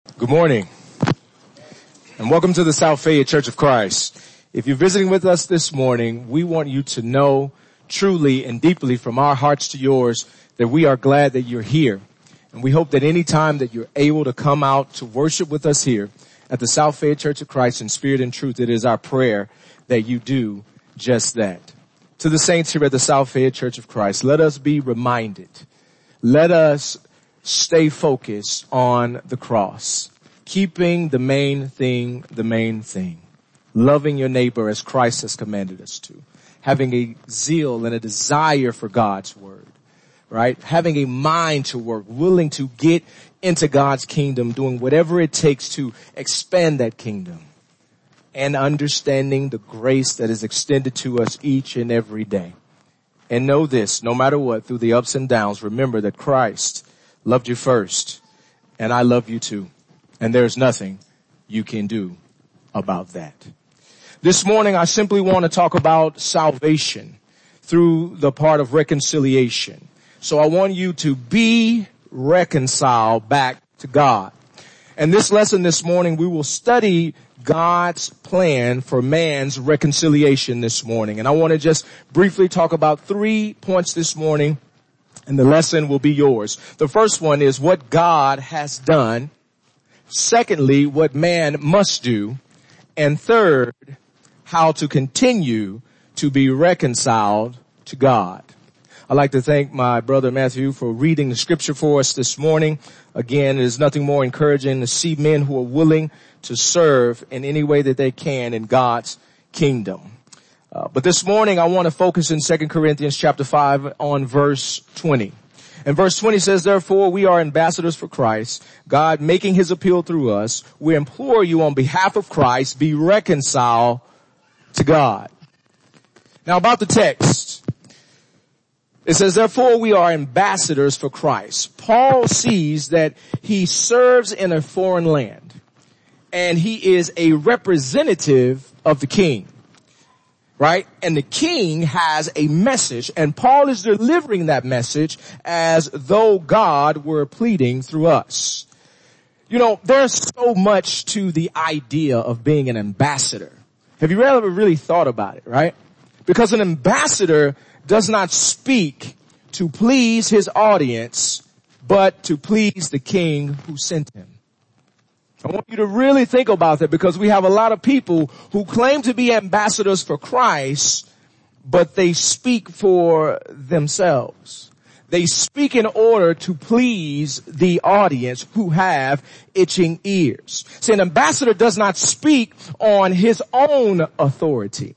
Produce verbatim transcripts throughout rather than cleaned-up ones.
Good morning, and welcome to the South Fayette Church of Christ. If you're visiting with us this morning, we want you to know truly and deeply from our hearts to yours that we are glad that you're here. And we hope that any time that you're able to come out to worship with us here at the South Fayette Church of Christ in spirit and truth, it is our prayer that you do just that. To the saints here at the South Fayette Church of Christ, let us be reminded. Let us stay focused on the cross, keeping the main thing the main thing, loving your neighbor as Christ has commanded us to, having a zeal and a desire for God's word, right? Having a mind to work, willing to get into God's kingdom, doing whatever it takes to expand that kingdom, and understanding the grace that is extended to us each and every day. And know this, no matter what, through the ups and downs, remember that Christ loved you first, and I love you too. And there's nothing you can do about that. This morning, I simply want to talk about salvation through the part of reconciliation. So I want you to be reconciled back to God. And this lesson this morning, we will study God's plan for man's reconciliation this morning. And I want to just briefly talk about three points this morning, and the lesson will be yours. The first one is what God has done. Secondly, what man must do. And third, how to continue to be reconciled to God. I'd like to thank my brother Matthew for reading the scripture for us this morning. Again, there's nothing more encouraging to see men who are willing to serve in any way that they can in God's kingdom. Uh, but this morning I want to focus in Second Corinthians chapter five on verse twenty. And verse twenty says, therefore we are ambassadors for Christ, God making his appeal through us. We implore you on behalf of Christ, be reconciled to God. Now about the text, it says, therefore we are ambassadors for Christ. Paul sees that he serves in a foreign land, and he is a representative of the king. Right? And the king has a message, and Paul is delivering that message as though God were pleading through us. You know, there's so much to the idea of being an ambassador. Have you ever really thought about it, right? Because an ambassador does not speak to please his audience, but to please the king who sent him. I want you to really think about that, because we have a lot of people who claim to be ambassadors for Christ, but they speak for themselves. They speak in order to please the audience who have itching ears. See, an ambassador does not speak on his own authority,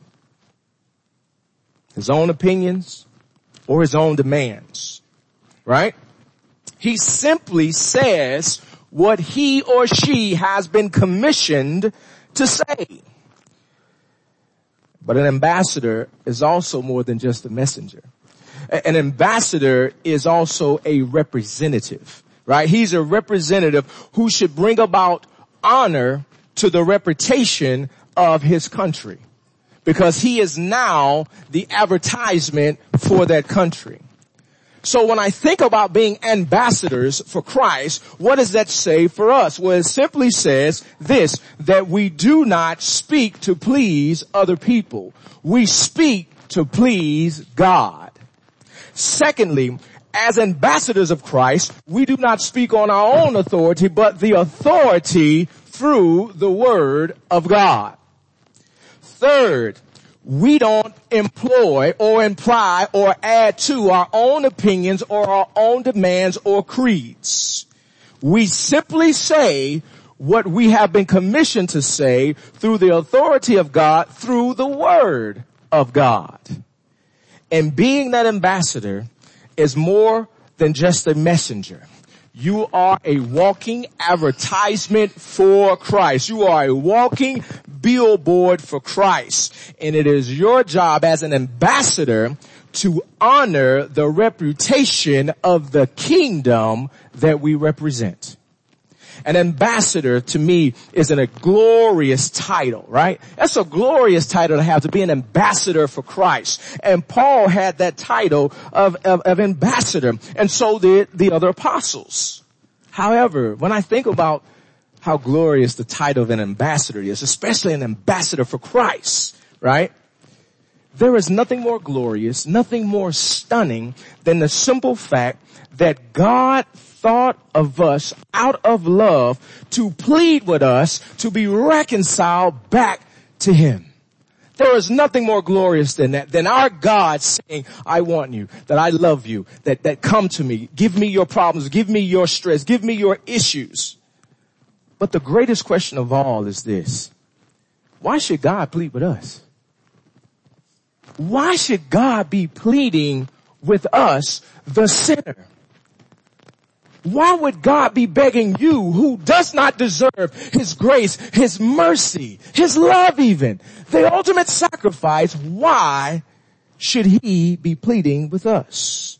his own opinions, or his own demands, right? He simply says what he or she has been commissioned to say. But an ambassador is also more than just a messenger. An ambassador is also a representative, right? He's a representative who should bring about honor to the reputation of his country, because he is now the advertisement for that country. So when I think about being ambassadors for Christ, what does that say for us? Well, it simply says this, that we do not speak to please other people. We speak to please God. Secondly, as ambassadors of Christ, we do not speak on our own authority, but the authority through the word of God. Third, we don't employ or imply or add to our own opinions or our own demands or creeds. We simply say what we have been commissioned to say through the authority of God, through the word of God. And being that ambassador is more than just a messenger. You are a walking advertisement for Christ. You are a walking billboard for Christ. And it is your job as an ambassador to honor the reputation of the kingdom that we represent. An ambassador, to me, is a glorious title, right? That's a glorious title to have, to be an ambassador for Christ. And Paul had that title of, of, of ambassador, and so did the other apostles. However, when I think about how glorious the title of an ambassador is, especially an ambassador for Christ, right? There is nothing more glorious, nothing more stunning than the simple fact that God thought of us out of love to plead with us to be reconciled back to him. There is nothing more glorious than that, than our God saying, I want you, that I love you, that, that come to me, give me your problems, give me your stress, give me your issues. But the greatest question of all is this: why should God plead with us? Why should God be pleading with us, the sinner? Why would God be begging you, who does not deserve his grace, his mercy, his love even, the ultimate sacrifice? Why should he be pleading with us?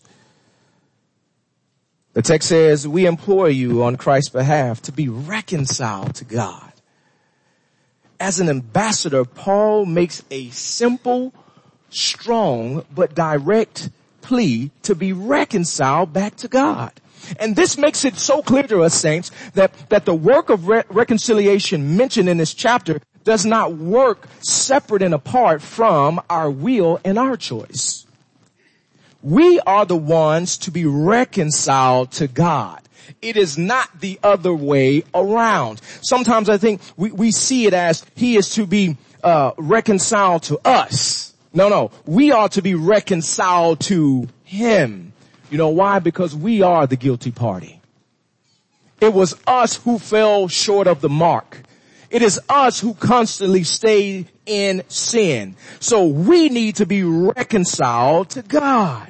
The text says, we implore you on Christ's behalf to be reconciled to God. As an ambassador, Paul makes a simple, strong, but direct plea to be reconciled back to God. And this makes it so clear to us, saints, that, that the work of re- reconciliation mentioned in this chapter does not work separate and apart from our will and our choice. We are the ones to be reconciled to God. It is not the other way around. Sometimes I think we, we see it as he is to be uh, reconciled to us. No, no. We are to be reconciled to him. You know why? Because we are the guilty party. It was us who fell short of the mark. It is us who constantly stay in sin. So we need to be reconciled to God.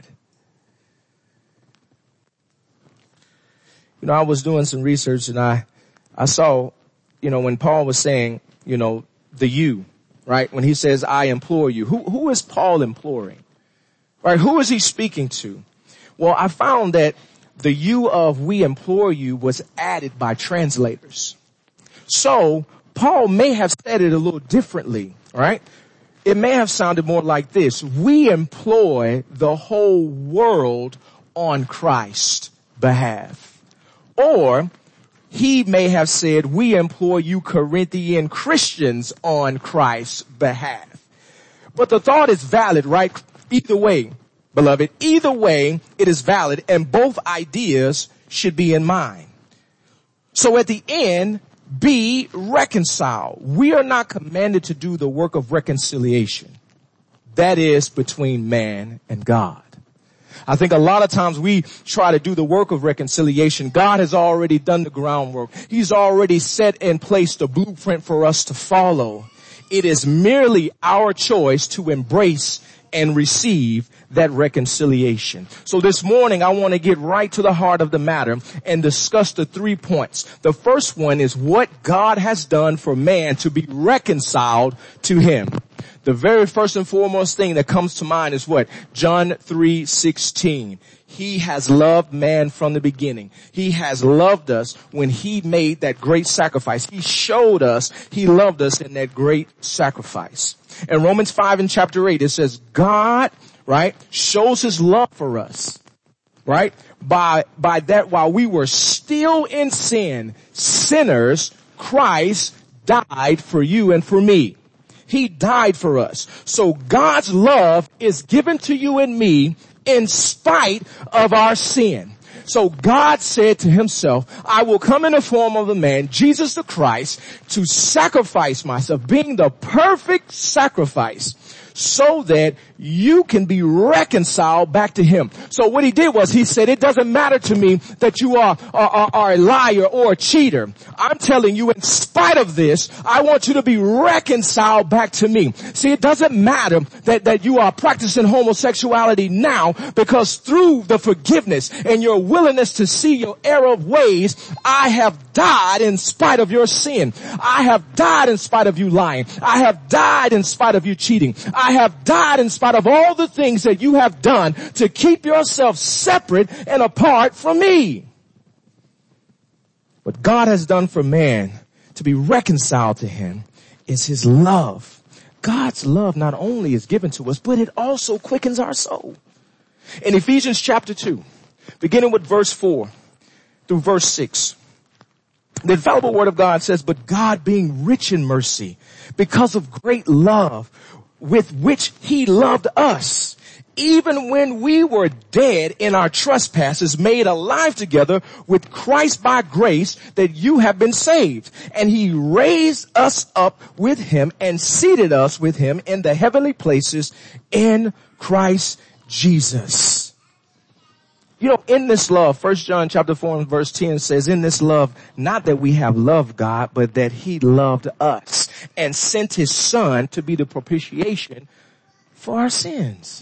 You know, I was doing some research and I, I saw, you know, when Paul was saying, you know, the you, right? When he says, I implore you, who, who is Paul imploring? Right? Who is he speaking to? Well, I found that the you of we implore you was added by translators. So Paul may have said it a little differently, right? It may have sounded more like this: we employ the whole world on Christ's behalf. Or he may have said, we implore you Corinthian Christians on Christ's behalf. But the thought is valid, right? Either way. Beloved, either way, it is valid, and both ideas should be in mind. So at the end, be reconciled. We are not commanded to do the work of reconciliation. That is between man and God. I think a lot of times we try to do the work of reconciliation. God has already done the groundwork. He's already set in place the blueprint for us to follow. It is merely our choice to embrace and receive that reconciliation. So this morning, I want to get right to the heart of the matter and discuss the three points. The first one is what God has done for man to be reconciled to him. The very first and foremost thing that comes to mind is what? John three sixteen. He has loved man from the beginning. He has loved us when he made that great sacrifice. He showed us he loved us in that great sacrifice. In Romans five and chapter eight, it says, God, right, shows his love for us, right? By, by that while we were still in sin, sinners, Christ died for you and for me. He died for us. So God's love is given to you and me in spite of our sin. So God said to himself, I will come in the form of a man, Jesus the Christ, to sacrifice myself, being the perfect sacrifice, so that you can be reconciled back to him. So what he did was he said, it doesn't matter to me that you are, are, are a liar or a cheater. I'm telling you, in spite of this, I want you to be reconciled back to me. See, it doesn't matter that, that you are practicing homosexuality now, because through the forgiveness and your willingness to see your error of ways, I have died in spite of your sin. I have died in spite of you lying. I have died in spite of you cheating. I have died in spite of all the things that you have done to keep yourself separate and apart from me. What God has done for man to be reconciled to him is his love. God's love not only is given to us, but it also quickens our soul. In Ephesians chapter two, beginning with verse four through verse six, The infallible word of God says, but God being rich in mercy, because of great love with which he loved us, even when we were dead in our trespasses, made alive together with Christ by grace, that you have been saved. And he raised us up with him and seated us with him in the heavenly places in Christ Jesus. You know, in this love, First John chapter four and verse ten says, in this love, not that we have loved God, but that he loved us and sent his son to be the propitiation for our sins.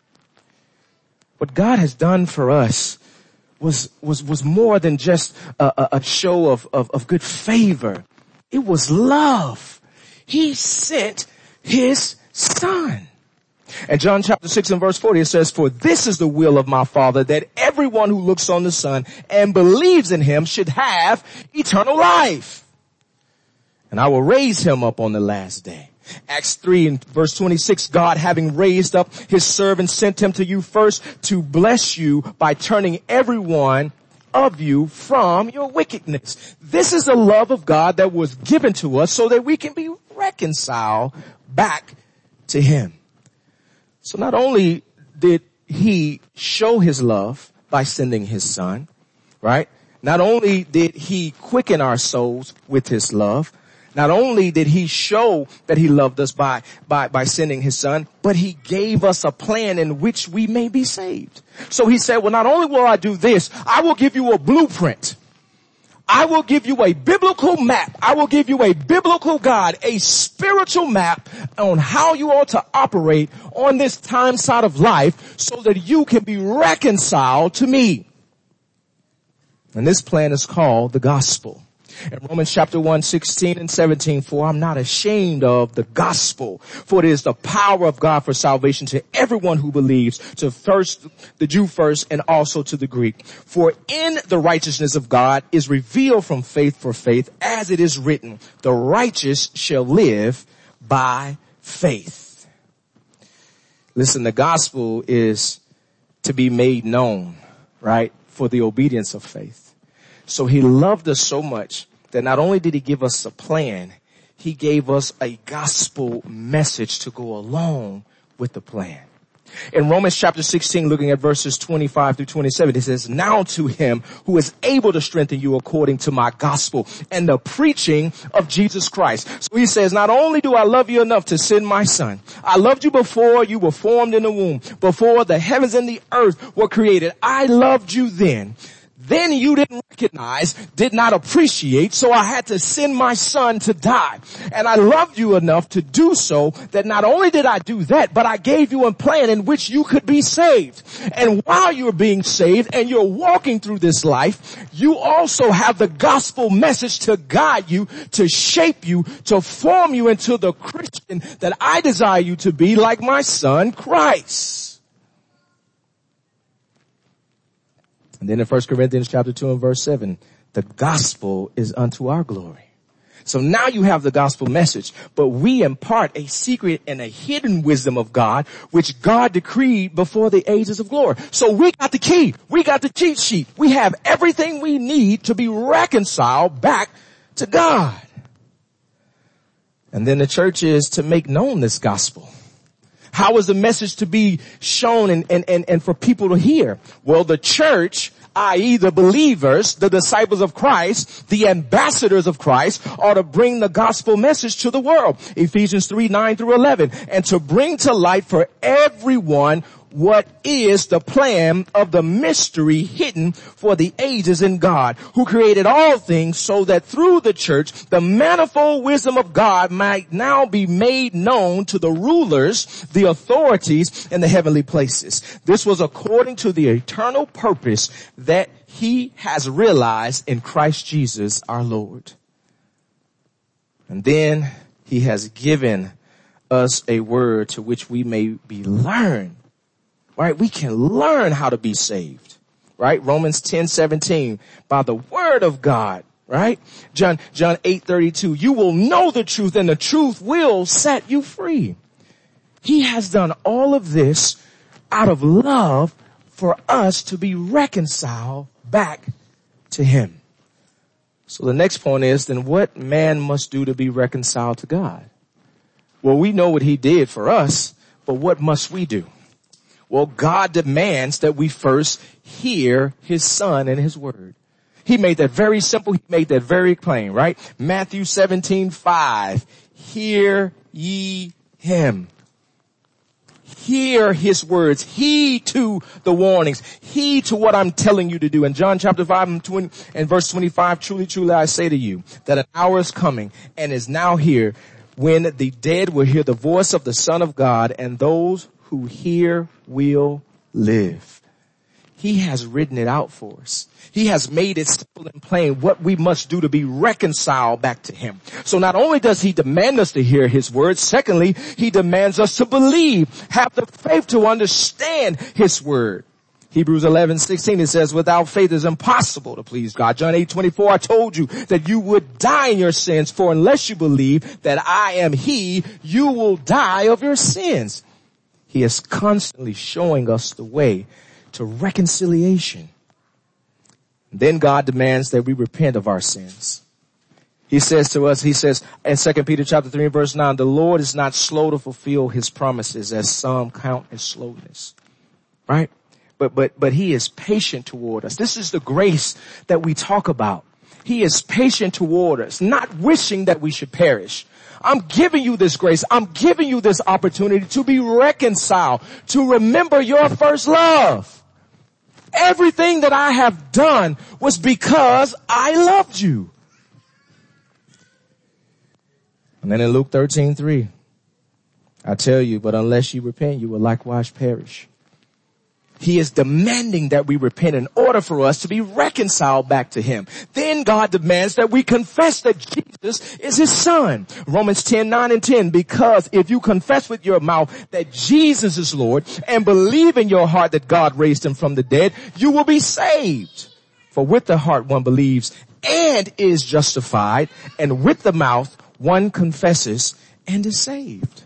What God has done for us was, was, was more than just a, a, a show of, of, of good favor. It was love. He sent his son. And John chapter six and verse forty, it says, for this is the will of my Father, that everyone who looks on the Son and believes in him should have eternal life. And I will raise him up on the last day. Acts three and verse twenty-six, God having raised up his servant sent him to you first to bless you by turning everyone of you from your wickedness. This is the love of God that was given to us so that we can be reconciled back to him. So not only did he show his love by sending his son, right? Not only did he quicken our souls with his love, not only did he show that he loved us by, by, by sending his son, but he gave us a plan in which we may be saved. So he said, well, not only will I do this, I will give you a blueprint. I will give you a biblical map. I will give you a biblical guide, a spiritual map on how you ought to operate on this time side of life so that you can be reconciled to me. And this plan is called the gospel. In Romans chapter one, sixteen and seventeen, for I'm not ashamed of the gospel, for it is the power of God for salvation to everyone who believes, to first the Jew first and also to the Greek. For in the righteousness of God is revealed from faith for faith, as it is written, the righteous shall live by faith. Listen, the gospel is to be made known, right, for the obedience of faith. So he loved us so much that not only did he give us a plan, he gave us a gospel message to go along with the plan. In Romans chapter sixteen, looking at verses twenty-five through twenty-seven, it says, now to him who is able to strengthen you according to my gospel and the preaching of Jesus Christ. So he says, not only do I love you enough to send my son, I loved you before you were formed in the womb, before the heavens and the earth were created. I loved you then. Then you didn't recognize, did not appreciate, so I had to send my son to die. And I loved you enough to do so that not only did I do that, but I gave you a plan in which you could be saved. And while you're being saved and you're walking through this life, you also have the gospel message to guide you, to shape you, to form you into the Christian that I desire you to be, like my son Christ. And then in First Corinthians chapter two and verse seven, the gospel is unto our glory. So now you have the gospel message, but we impart a secret and a hidden wisdom of God, which God decreed before the ages of glory. So we got the key. We got the cheat sheet. We have everything we need to be reconciled back to God. And then the church is to make known this gospel. How is the message to be shown and, and, and, and for people to hear? Well, the church, that is the believers, the disciples of Christ, the ambassadors of Christ, are to bring the gospel message to the world. Ephesians three, nine through eleven. And to bring to light for everyone what is the plan of the mystery hidden for the ages in God, who created all things so that through the church, the manifold wisdom of God might now be made known to the rulers, the authorities in the heavenly places. This was according to the eternal purpose that he has realized in Christ Jesus our Lord. And then he has given us a word to which we may be learned. Right? We can learn how to be saved. Right? Romans ten, seventeen. By the word of God. Right? John, John eight, thirty-two. You will know the truth and the truth will set you free. He has done all of this out of love for us to be reconciled back to him. So the next point is, then what man must do to be reconciled to God? Well, we know what he did for us, but what must we do? Well, God demands that we first hear his son and his word. He made that very simple. He made that very plain, right? Matthew seventeen five. Hear ye him. Hear his words. Heed to the warnings. Heed to what I'm telling you to do. In John chapter five and, twenty, and verse twenty-five, truly, truly, I say to you that an hour is coming and is now here when the dead will hear the voice of the Son of God, and those who hear will live. He has written it out for us. He has made it simple and plain what we must do to be reconciled back to him. So not only does he demand us to hear his words, secondly, he demands us to believe, have the faith to understand his word. Hebrews eleven sixteen, it says, without faith it is impossible to please God. John eight twenty-four, I told you that you would die in your sins, for unless you believe that I am he, you will die of your sins. He is constantly showing us the way to reconciliation. Then God demands that we repent of our sins. He says to us, he says in Second Peter chapter three verse nine, the Lord is not slow to fulfill his promises, as some count as slowness. Right? But, but, but he is patient toward us. This is the grace that we talk about. He is patient toward us, not wishing that we should perish. I'm giving you this grace. I'm giving you this opportunity to be reconciled, to remember your first love. Everything that I have done was because I loved you. And then in Luke thirteen three, I tell you, but unless you repent, you will likewise perish. He is demanding that we repent in order for us to be reconciled back to him. Then God demands that we confess that Jesus is his son. Romans ten nine and ten, because if you confess with your mouth that Jesus is Lord and believe in your heart that God raised him from the dead, you will be saved. For with the heart one believes and is justified, and with the mouth one confesses and is saved.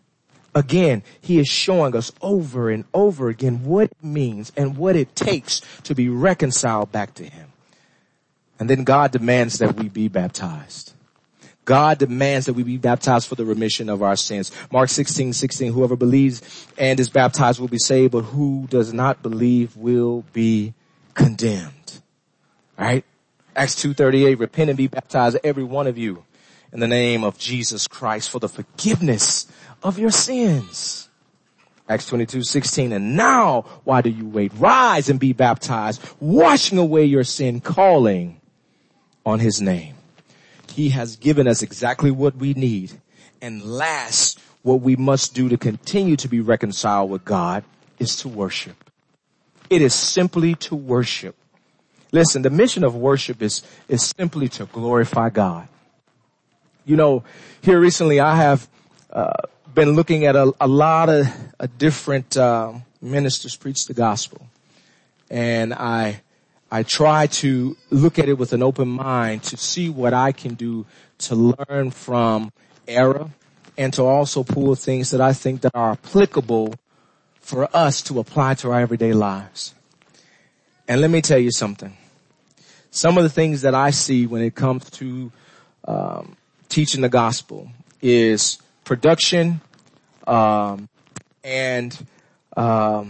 Again, he is showing us over and over again what it means and what it takes to be reconciled back to him. And then God demands that we be baptized. God demands that we be baptized for the remission of our sins. Mark sixteen sixteen, whoever believes and is baptized will be saved, but who does not believe will be condemned. All right? Acts two thirty-eight, repent and be baptized, every one of you, in the name of Jesus Christ for the forgiveness of your sins. Acts twenty-two sixteen, and now why do you wait? Rise and be baptized, washing away your sin, calling on his name. He has given us exactly what we need. And last, what we must do to continue to be reconciled with God is to worship. It is simply to worship. Listen, the mission of worship is, is simply to glorify God. You know, here recently I have, uh, been looking at a, a lot of uh, different uh, ministers preach the gospel, and I I try to look at it with an open mind to see what I can do to learn from error, and to also pull things that I think that are applicable for us to apply to our everyday lives. And let me tell you something. Some of the things that I see when it comes to um, teaching the gospel is production, um, and, um,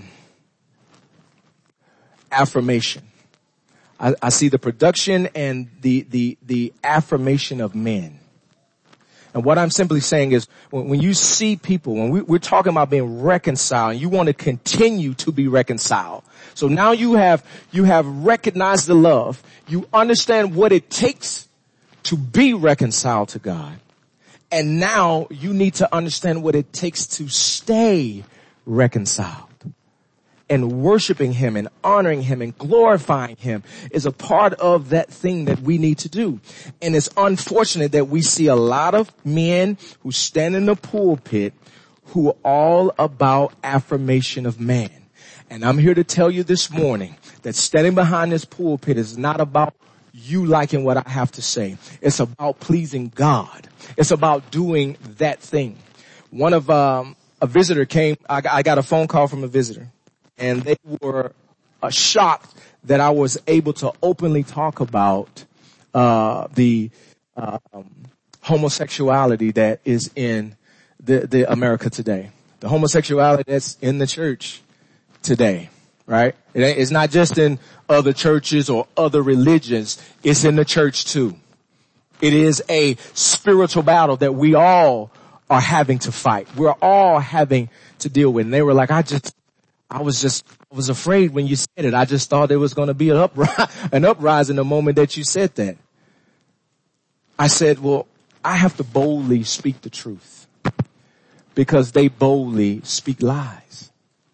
affirmation. I, I see the production and the, the, the affirmation of men. And what I'm simply saying is when, when you see people, when we, we're talking about being reconciled, and you want to continue to be reconciled. So now you have, you have recognized the love. You understand what it takes to be reconciled to God. And now you need to understand what it takes to stay reconciled. And worshiping him and honoring him and glorifying him is a part of that thing that we need to do. And it's unfortunate that we see a lot of men who stand in the pulpit who are all about affirmation of man. And I'm here to tell you this morning that standing behind this pulpit is not about you liking what I have to say. It's about pleasing God. It's about doing that thing. One of, um, a visitor came, I, I got a phone call from a visitor, and they were uh, shocked that I was able to openly talk about, uh, the, uh, um, homosexuality that is in the, the America today. The homosexuality that's in the church today, right? It ain't, it's not just in other churches or other religions. It's in the church too. It is a spiritual battle that we all are having to fight. We're all having to deal with. And they were like, I just, I was just, I was afraid when you said it. I just thought there was going to be an uprising, an uprising the moment that you said that. I said, well, I have to boldly speak the truth because they boldly speak lies.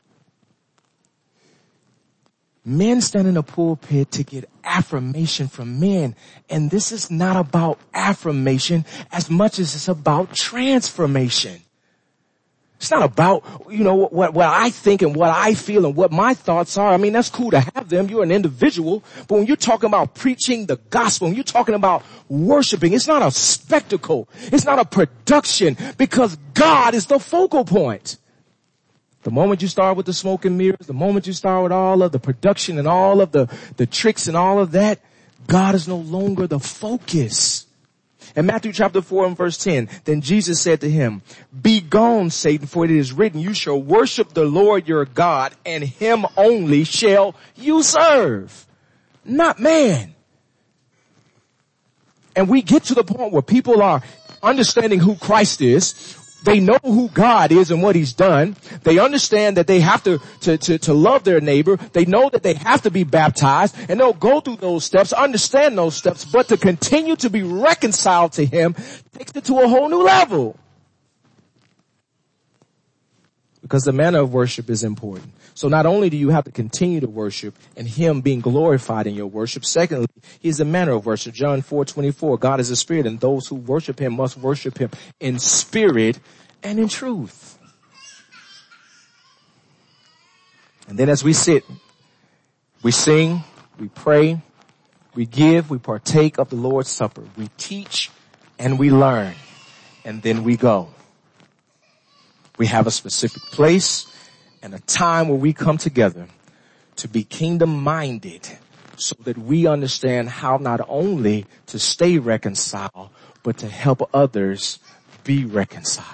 Men stand in a pulpit to get affirmation from men. And this is not about affirmation as much as it's about transformation. It's not about, you know, what, what I think and what I feel and what my thoughts are. I mean, that's cool to have them. You're an individual. But when you're talking about preaching the gospel, when you're talking about worshiping, it's not a spectacle. It's not a production because God is the focal point. The moment you start with the smoke and mirrors, the moment you start with all of the production and all of the, the tricks and all of that, God is no longer the focus. In Matthew chapter four and verse ten, then Jesus said to him, "Be gone, Satan, for it is written, you shall worship the Lord your God, and him only shall you serve, not man." And we get to the point where people are understanding who Christ is. They know who God is and what he's done. They understand that they have to, to, to, to love their neighbor. They know that they have to be baptized, and they'll go through those steps, understand those steps, but to continue to be reconciled to him takes it to a whole new level. Because the manner of worship is important. So not only do you have to continue to worship and him being glorified in your worship, secondly, he's the manner of worship. John four twenty-four, God is a spirit, and those who worship him must worship him in spirit and in truth. And then as we sit, we sing, we pray, we give, we partake of the Lord's Supper. We teach and we learn, and then we go. We have a specific place and a time where we come together to be kingdom-minded so that we understand how not only to stay reconciled, but to help others be reconciled.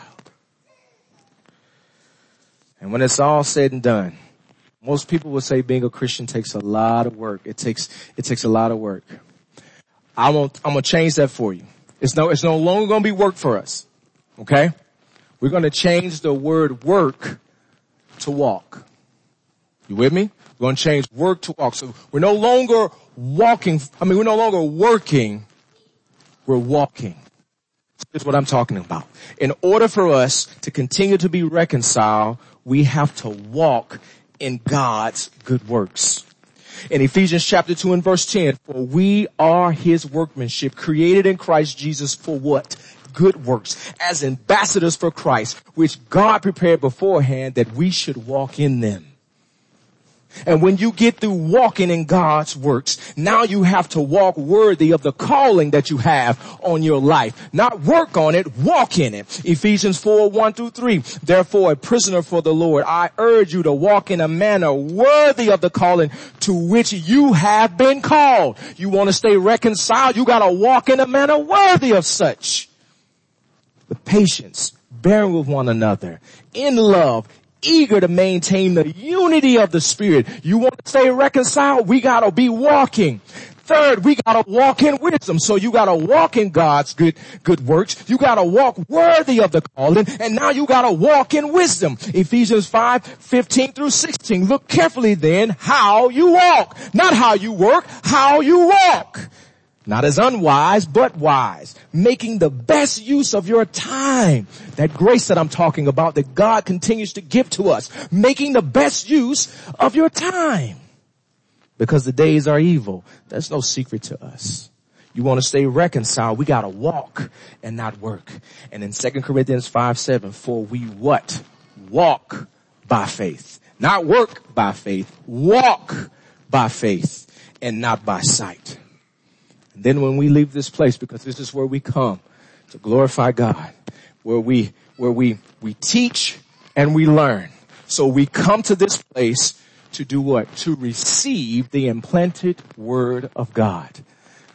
And when it's all said and done, most people will say being a Christian takes a lot of work. It takes, it takes a lot of work. I won't, I'm going to change that for you. It's no, it's no longer going to be work for us. Okay? We're going to change the word work to walk. You with me? We're going to change work to walk. So we're no longer walking. I mean, we're no longer working. We're walking. Here's what I'm talking about. In order for us to continue to be reconciled, we have to walk in God's good works. In Ephesians chapter two and verse ten, for we are his workmanship, created in Christ Jesus for what? Good works, as ambassadors for Christ, which God prepared beforehand that we should walk in them. And when you get through walking in God's works, now you have to walk worthy of the calling that you have on your life. Not work on it, walk in it. Ephesians four, one through three. Therefore, a prisoner for the Lord, I urge you to walk in a manner worthy of the calling to which you have been called. You want to stay reconciled? You got to walk in a manner worthy of such. With patience, bearing with one another, in love, eager to maintain the unity of the Spirit. You want to stay reconciled? We gotta be walking. Third, we gotta walk in wisdom. So you gotta walk in God's good, good works. You gotta walk worthy of the calling. And now you gotta walk in wisdom. Ephesians five, fifteen through sixteen. Look carefully then how you walk. Not how you work, how you walk. Not as unwise, but wise, making the best use of your time. That grace that I'm talking about that God continues to give to us, making the best use of your time. Because the days are evil. That's no secret to us. You want to stay reconciled, we got to walk and not work. And in Second Corinthians five, seven, for we what? Walk by faith. Not work by faith. Walk by faith and not by sight. Then when we leave this place, because this is where we come to glorify God, where we, where we, we teach and we learn. So we come to this place to do what? To receive the implanted word of God.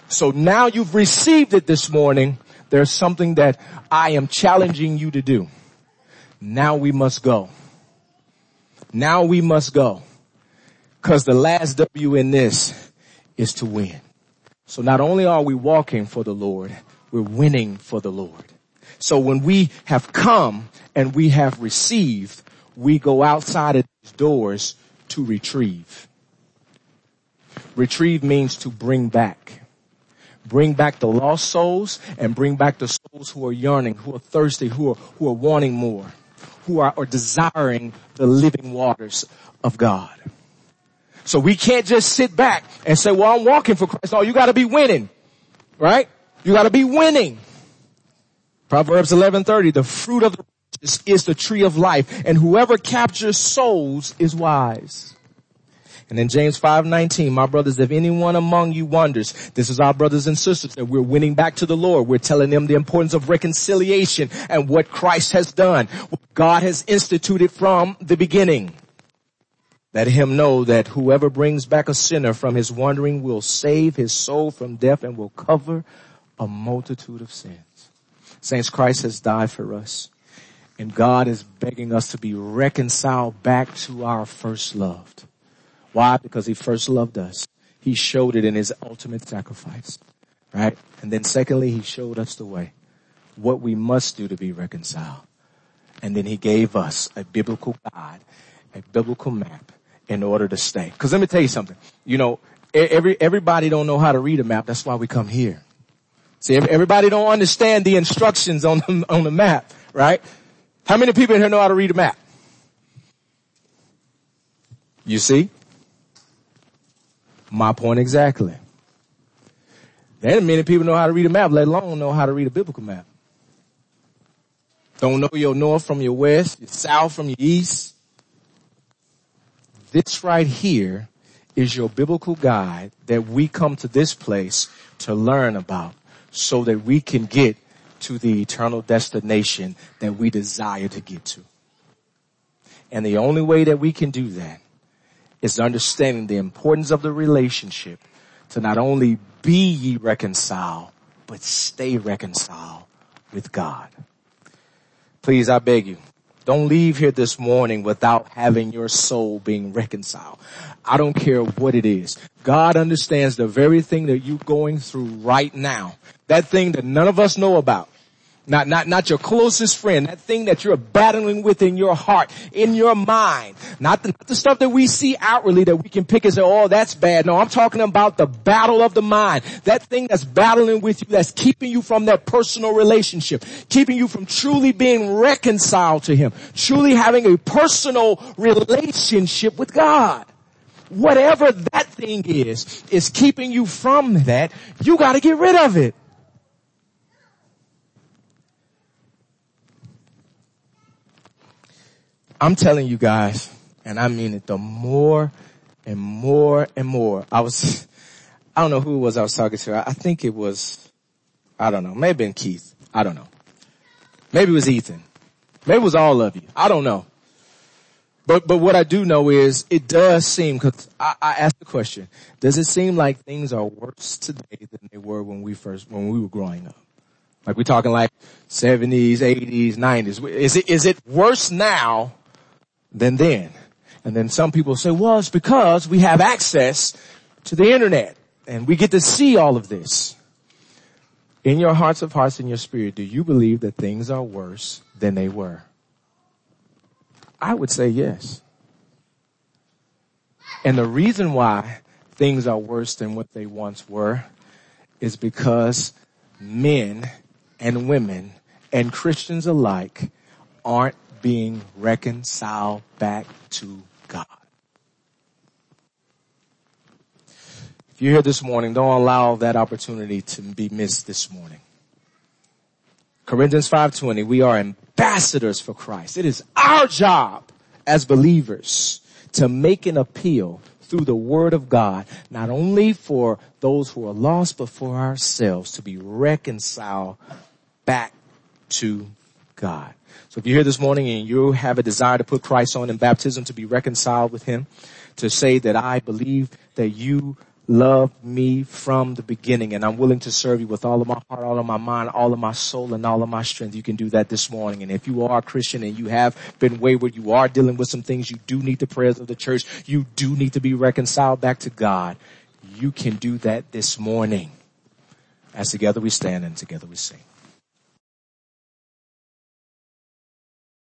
So now you've received it this morning. There's something that I am challenging you to do. Now we must go. Now we must go. Because the last W in this is to win. So not only are we walking for the Lord, we're winning for the Lord. So when we have come and we have received, we go outside of these doors to retrieve. Retrieve means to bring back. Bring back the lost souls and bring back the souls who are yearning, who are thirsty, who are, who are wanting more, who are, are desiring the living waters of God. So we can't just sit back and say, well, I'm walking for Christ. Oh, you gotta be winning, right? You gotta be winning. Proverbs eleven thirty, the fruit of the righteous is the tree of life, and whoever captures souls is wise. And in James five nineteen, my brothers, if anyone among you wonders, this is our brothers and sisters that we're winning back to the Lord. We're telling them the importance of reconciliation and what Christ has done, what God has instituted from the beginning. Let him know that whoever brings back a sinner from his wandering will save his soul from death and will cover a multitude of sins. Saints, Christ has died for us, and God is begging us to be reconciled back to our first love. Why? Because he first loved us. He showed it in his ultimate sacrifice, right? And then secondly, he showed us the way, what we must do to be reconciled. And then he gave us a biblical guide, a biblical map in order to stay. Because let me tell you something. You know, every everybody don't know how to read a map. That's why we come here. See, everybody don't understand the instructions on the, on the map, right? How many people in here know how to read a map? You see? My point exactly. There ain't many people know how to read a map, let alone know how to read a biblical map. Don't know your north from your west, your south from your east. This right here is your biblical guide that we come to this place to learn about so that we can get to the eternal destination that we desire to get to. And the only way that we can do that is understanding the importance of the relationship to not only be ye reconciled, but stay reconciled with God. Please, I beg you, don't leave here this morning without having your soul being reconciled. I don't care what it is. God understands the very thing that you're going through right now. That thing that none of us know about. Not, not, not your closest friend. That thing that you're battling with in your heart, in your mind. Not the, not the stuff that we see outwardly that we can pick and say, oh, that's bad. No, I'm talking about the battle of the mind. That thing that's battling with you, that's keeping you from that personal relationship. Keeping you from truly being reconciled to him. Truly having a personal relationship with God. Whatever that thing is, is keeping you from that. You gotta get rid of it. I'm telling you guys, and I mean it, the more and more and more. I was, I don't know who it was I was talking to. I think it was, I don't know, maybe been Keith. I don't know. Maybe it was Ethan. Maybe it was all of you. I don't know. But, but what I do know is it does seem, cause I, I asked the question, does it seem like things are worse today than they were when we first, when we were growing up? Like we're talking like seventies, eighties, nineties. Is it, is it worse now than then? And then some people say, well, it's because we have access to the internet and we get to see all of this. In your hearts of hearts, in your spirit, do you believe that things are worse than they were? I would say yes. And the reason why things are worse than what they once were is because men and women and Christians alike aren't being reconciled back to God. If you're here this morning, don't allow that opportunity to be missed this morning. Corinthians five twenty, we are ambassadors for Christ. It is our job as believers to make an appeal through the word of God, not only for those who are lost, but for ourselves to be reconciled back to God. So if you're here this morning and you have a desire to put Christ on in baptism, to be reconciled with him, to say that I believe that you loved me from the beginning, and I'm willing to serve you with all of my heart, all of my mind, all of my soul, and all of my strength. You can do that this morning. And if you are a Christian and you have been wayward, you are dealing with some things, you do need the prayers of the church, you do need to be reconciled back to God, you can do that this morning. As together we stand and together we sing.